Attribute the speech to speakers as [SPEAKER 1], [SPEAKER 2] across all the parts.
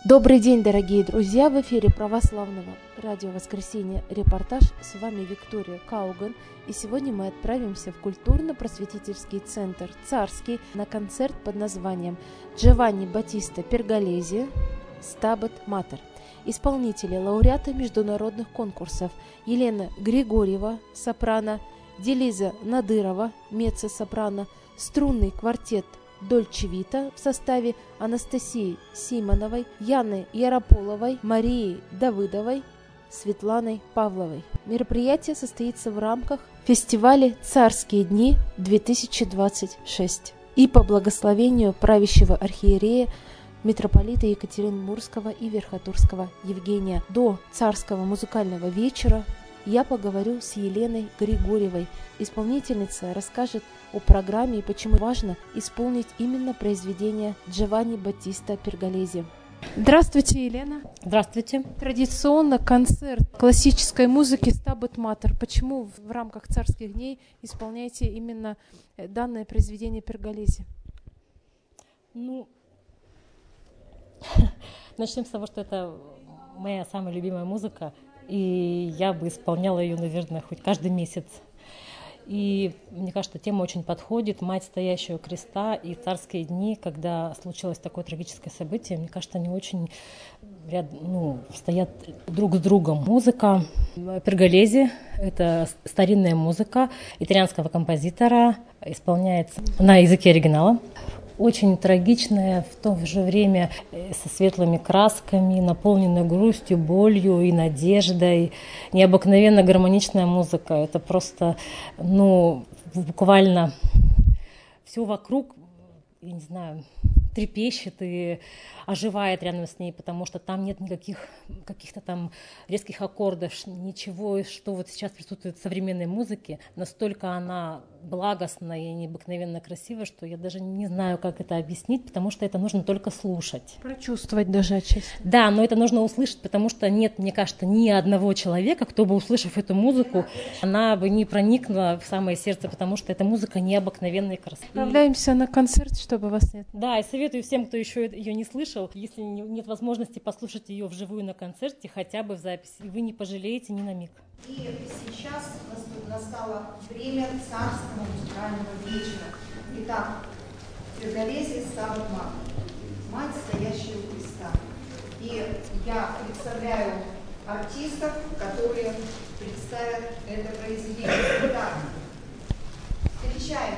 [SPEAKER 1] Добрый день, дорогие друзья! В эфире православного радио «Воскресенье. Репортаж». С вами Виктория Кауган. И сегодня мы отправимся в культурно-просветительский центр «Царский» на концерт под названием Джованни Баттиста Перголези «Стабат Матер». Исполнители, лауреаты международных конкурсов: Елена Григорьева, сопрано, Делиза Надырова, меццо-сопрано, струнный квартет Дольче Вита в составе Анастасии Симоновой, Яны Ярополовой, Марии Давыдовой, Светланой Павловой. Мероприятие состоится в рамках фестиваля «Царские дни-2026» и по благословению правящего архиерея митрополита Екатеринбургского и Верхотурского Евгения. До царского музыкального вечера я поговорю с Еленой Григорьевой. Исполнительница расскажет о программе и почему важно исполнить именно произведение Джованни Баттиста Перголези. Здравствуйте, Елена.
[SPEAKER 2] Здравствуйте.
[SPEAKER 1] Традиционно концерт классической музыки «Стабат Матер». Почему в рамках царских дней исполняете именно данное произведение Перголези?
[SPEAKER 2] Начнем с того, что это моя самая любимая музыка, и я бы исполняла ее, наверное, хоть каждый месяц. И мне кажется, тема очень подходит. Мать, стоящая у креста, и царские дни, когда случилось такое трагическое событие, мне кажется, они очень стоят друг с другом. Музыка Перголези — это старинная музыка итальянского композитора, исполняется на языке оригинала. Очень трагичная, в то же время со светлыми красками, наполненная грустью, болью и надеждой. Необыкновенно гармоничная музыка. Это просто, буквально все вокруг, я не знаю, трепещет и оживает рядом с ней, потому что там нет никаких каких-то там резких аккордов, ничего, что вот сейчас присутствует в современной музыке. Настолько она благостная и необыкновенно красивая, что я даже не знаю, как это объяснить, потому что это нужно только слушать.
[SPEAKER 1] Прочувствовать даже отчасти.
[SPEAKER 2] Да, но это нужно услышать, потому что нет, мне кажется, ни одного человека, кто бы, услышав эту музыку, она бы не проникла в самое сердце, потому что эта музыка необыкновенной красоты.
[SPEAKER 1] Отправляемся на концерт, чтобы вас нет.
[SPEAKER 2] Да, и советую всем, кто еще ее не слышал, если нет возможности послушать ее вживую на концерте, хотя бы в записи, вы не пожалеете ни на миг.
[SPEAKER 3] И сейчас настало время царского музыкального вечера. Итак, Перголези «Стабат Матер», мать, стоящая у креста. И я представляю артистов, которые представят это произведение. Итак, встречаем.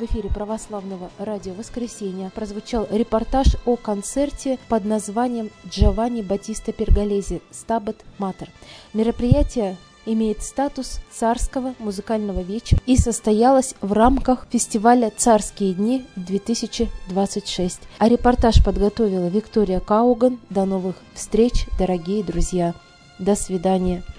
[SPEAKER 1] В эфире православного радио «Воскресенье» прозвучал репортаж о концерте под названием «Джованни Баттиста Перголези. Стабат Матер». Мероприятие имеет статус царского музыкального вечера и состоялось в рамках фестиваля «Царские дни-2026». А репортаж подготовила Виктория Кауган. До новых встреч, дорогие друзья. До свидания.